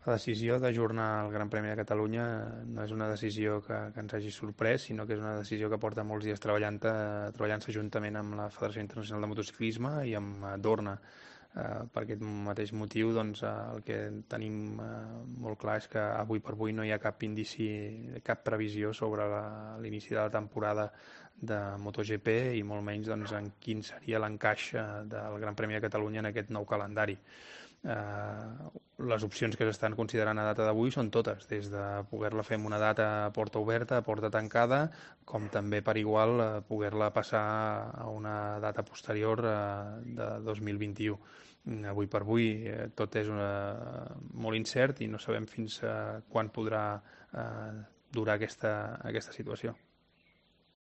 La decisió d'ajornar el Gran Premi de Catalunya no és una decisió que ens hagi sorprès, sinó que és una decisió que porta molts dies treballant-se juntament amb la Federació Internacional de Motociclisme i amb Dorna. Per aquest mateix motiu, doncs, el que tenim molt clar és que avui per avui no hi ha cap indici, cap previsió sobre l'inici de la temporada de MotoGP i molt menys doncs, en quin seria l'encaix del Gran Premi de Catalunya en aquest nou calendari. Les opcions que s'estan considerant a data d'avui són totes, des de poder-la fer en una data a porta oberta, a porta tancada, com també per igual poder-la passar a una data posterior de 2021. Avui per avui tot és molt incert i no sabem fins quan podrà durar aquesta situació.